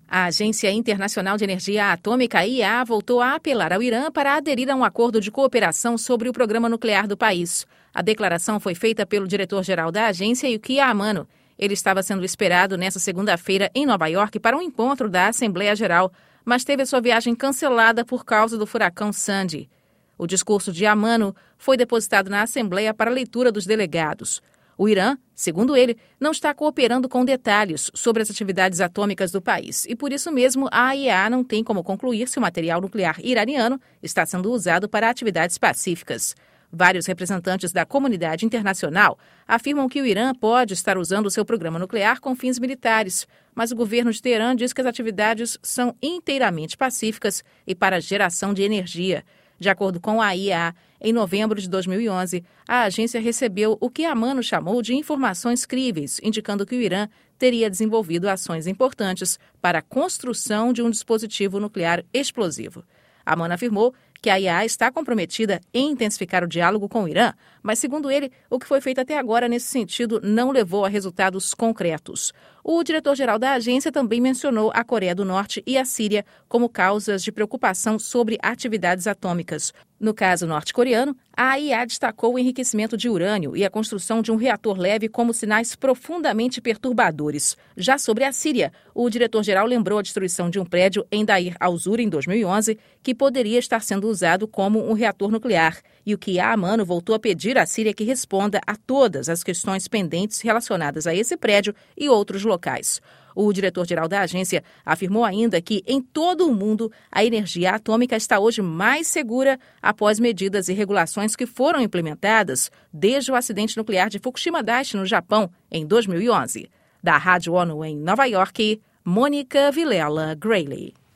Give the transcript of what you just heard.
A Agência Internacional de Energia Atômica, AIEA, voltou a apelar ao Irã para aderir a um acordo de cooperação sobre o programa nuclear do país. A declaração foi feita pelo diretor-geral da agência, Yukiya Amano. Ele estava sendo esperado nesta segunda-feira em Nova York para um encontro da Assembleia Geral, mas teve a sua viagem cancelada por causa do furacão Sandy. O discurso de Amano foi depositado na Assembleia para leitura dos delegados. O Irã, segundo ele, não está cooperando com detalhes sobre as atividades atômicas do país e, por isso mesmo, a AIEA não tem como concluir se o material nuclear iraniano está sendo usado para atividades pacíficas. Vários representantes da comunidade internacional afirmam que o Irã pode estar usando o seu programa nuclear com fins militares, mas o governo de Teherã diz que as atividades são inteiramente pacíficas e para geração de energia. De acordo com a AIEA, em novembro de 2011, a agência recebeu o que Amano chamou de informações críveis, indicando que o Irã teria desenvolvido ações importantes para a construção de um dispositivo nuclear explosivo. Amano afirmou que a AIEA está comprometida em intensificar o diálogo com o Irã, mas, segundo ele, o que foi feito até agora nesse sentido não levou a resultados concretos. O diretor-geral da agência também mencionou a Coreia do Norte e a Síria como causas de preocupação sobre atividades atômicas. No caso norte-coreano, a AIEA destacou o enriquecimento de urânio e a construção de um reator leve como sinais profundamente perturbadores. Já sobre a Síria, o diretor-geral lembrou a destruição de um prédio em Deir al-Zur em 2011, que poderia estar sendo usado como um reator nuclear. E o Yukiya Amano voltou a pedir à Síria que responda a todas as questões pendentes relacionadas a esse prédio e outros locais. O diretor-geral da agência afirmou ainda que, em todo o mundo, a energia atômica está hoje mais segura após medidas e regulações que foram implementadas desde o acidente nuclear de Fukushima Daiichi, no Japão, em 2011. Da Rádio ONU em Nova York, Mônica Vilela Grayley.